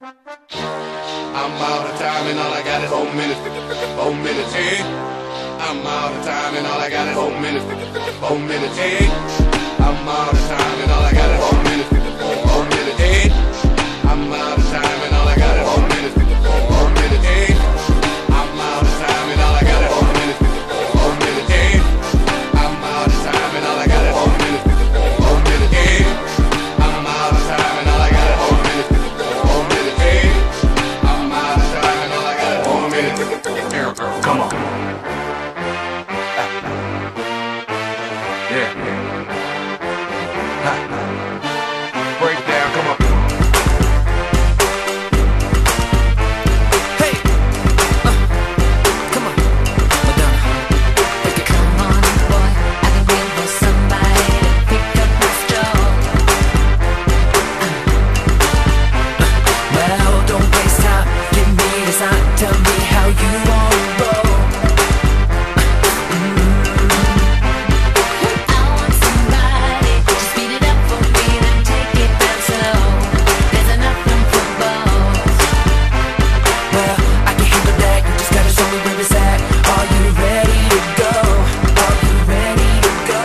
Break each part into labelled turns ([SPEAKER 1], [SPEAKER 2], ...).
[SPEAKER 1] I'm out of time and all I got is 4 minutes. 4 minutes, eh? I'm out of time and all I got is 4 minutes. 4 minutes, eh? I'm out of time and all I got is 4 minutes. 4 minutes, eh? I'm out of time and all I got is 4 minutes. 4 minutes, eh? I'm out of time and all I got is 4 minutes. 4 minutes, eh? I'm out of time and all I got is 4 minutes. 4 minutes, eh? I'm out of time and all I got is 4 minutes. 4 minutes, eh? I'm out of time and all I got is 4 minutes. Come on. Yeah. Break down, come on.
[SPEAKER 2] Hey, come on, Madonna.
[SPEAKER 3] Come on, boy, I've been waiting for somebody to pick up my straw.
[SPEAKER 2] Well, don't waste time. Give me the sign. Tell me how you want to roll.
[SPEAKER 3] I want somebody to speed it up for me, then take it down slow. There's enough room for both.
[SPEAKER 2] Well, I can handle that. You just gotta show me where it's at. Are you ready to go? Are you ready to go?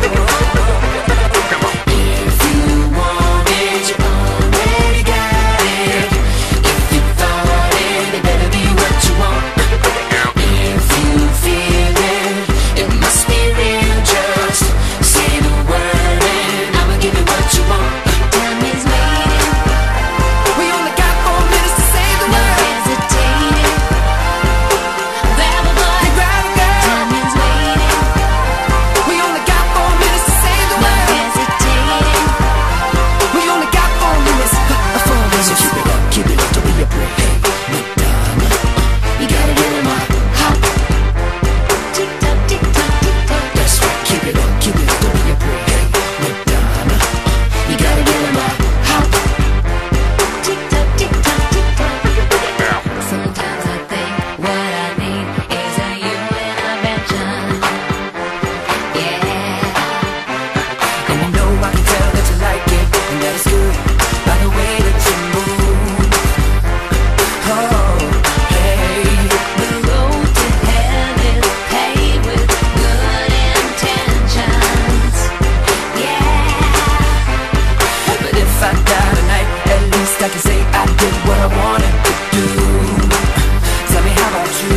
[SPEAKER 3] If you want it, you already got it. If you thought it, it better be what you want. If you feel it, it must be real. Just say the word and I'ma give you what you want. Time is waiting,
[SPEAKER 2] We only got 4 minutes to say the
[SPEAKER 3] no
[SPEAKER 2] word.
[SPEAKER 3] hesitating. Grab a boy,
[SPEAKER 2] Grab a girl.
[SPEAKER 3] time is waiting,
[SPEAKER 2] We only got 4 minutes to say the
[SPEAKER 3] no
[SPEAKER 2] word.
[SPEAKER 3] hesitating.
[SPEAKER 2] We only got 4 minutes. 4 minutes. So keep it up, don't be a break. Hey, Madonna,
[SPEAKER 3] You gotta get him up, hop. Tick tock, tick tock, tick tock.
[SPEAKER 2] that's right. Keep it up, don't be a break. Hey, Madonna,
[SPEAKER 3] You gotta get him up, hop. Tick tock, tick tock, tick tock. Sometimes I think what I need is a you intervention. Yeah.
[SPEAKER 2] and you know I can tell that you like it, and that is good by the way that you move. Oh, hey,
[SPEAKER 3] The road to hell is paved with good intentions. Yeah.
[SPEAKER 2] but if I die tonight, at least I can say I did what I wanted to do. Tell me, how about you?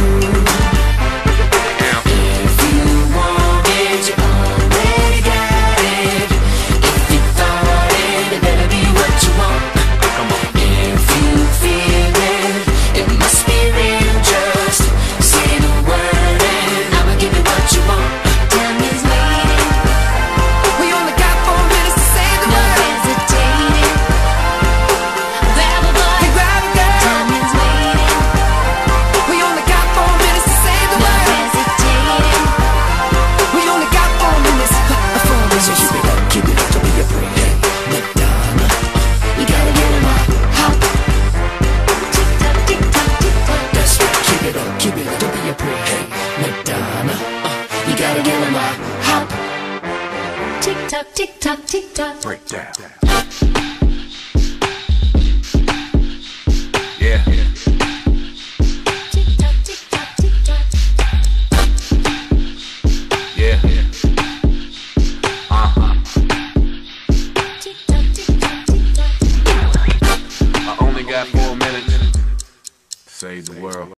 [SPEAKER 3] If you want it, you already got it. If you thought it, it better be what you want. If you feel it, it must be real. Just say the word and I'ma give you what you want. Time is waiting,
[SPEAKER 2] We only got 4 minutes to say the
[SPEAKER 3] no
[SPEAKER 2] word.
[SPEAKER 3] hesitating. Grab a boy,
[SPEAKER 2] Grab a girl.
[SPEAKER 3] time is waiting,
[SPEAKER 2] We only got 4 minutes to say the
[SPEAKER 3] no
[SPEAKER 2] word.
[SPEAKER 3] hesitating.
[SPEAKER 2] We only got 4 minutes. 4 minutes. So keep it up, don't be a break. Hey, Madonna,
[SPEAKER 3] You gotta get him up, hop. Tick tock, tick tock, tick tock.
[SPEAKER 2] that's right. Keep it up, don't be a break. Hey, Madonna,
[SPEAKER 3] You gotta get him up, hop. Tick tock, tick tock, tick tock.
[SPEAKER 1] Break down. Yeah.
[SPEAKER 3] Tick tock, tick tock, tick tock.
[SPEAKER 1] Yeah.
[SPEAKER 3] Tick tock, tick tock, tick tock.
[SPEAKER 1] I only got 4 minutes. Save the world.